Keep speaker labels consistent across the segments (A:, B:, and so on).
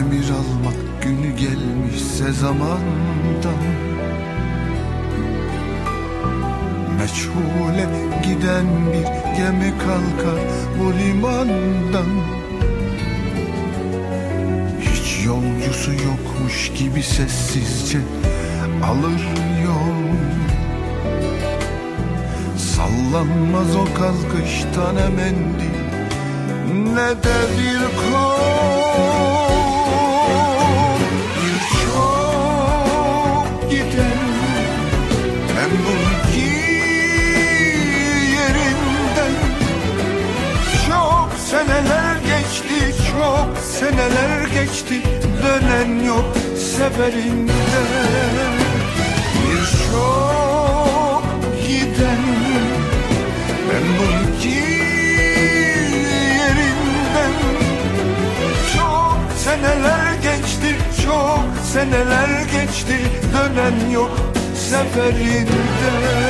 A: emir almak günü gelmişse zamandan, meçhule giden bir gemi kalkar bu limandan. Hiç yolcusu yokmuş gibi sessizce alır yol. Sallanmaz o kalkıştan emendi ne de bir kol. Birçok giden memnun ki yerinden. Çok seneler geçti, çok seneler geçti, dönen yok seferinden. Birçok giden memnun ki yerinden. Çok seneler geçti, çok seneler geçti, dönen yok seferinden.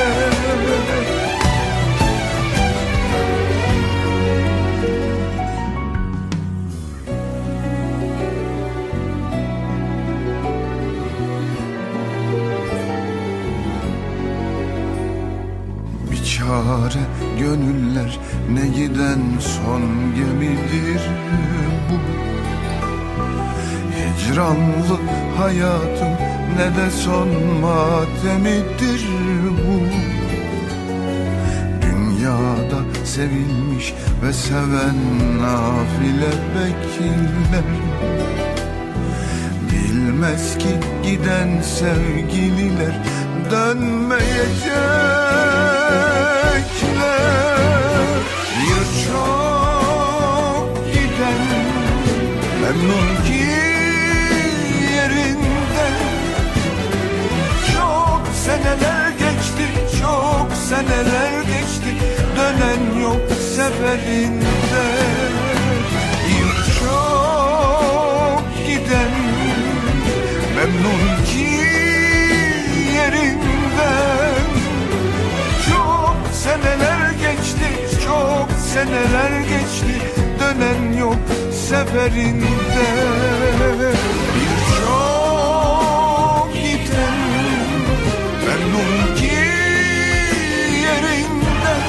A: Çare gönüller, ne giden son gemidir bu. Hicranlı hayatım ne de son matemidir bu. Dünyada sevilmiş ve seven nafile bekler. Bilmez ki giden sevgililer dönmeyecek. Birçok giden memnun ki yerinden. Çok seneler geçti, çok seneler geçti, dönen yok seferinden. Birçok giden memnun ki yerinden. Çok seneler geçti, çok seneler geçti, dönen yok seferinden. Birçok giden memnun ki yerinden.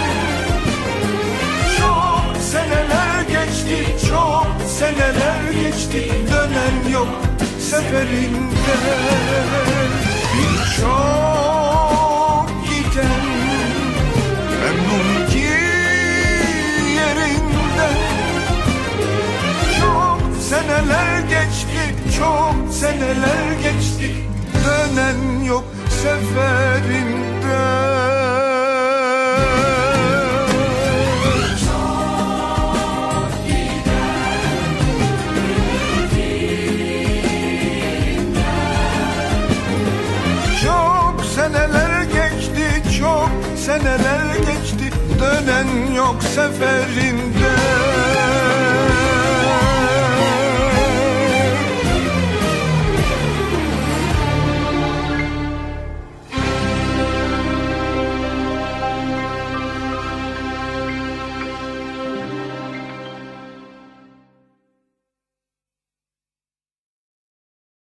A: Çok seneler geçti, çok seneler geçti, dönen yok seferinden. Birçok giden memnun ki yerinden. Çok seneler geçti, çok seneler geçti, dönen yok seferinden. Seneler geçti, çok seneler geçti, dönen yok seferinden.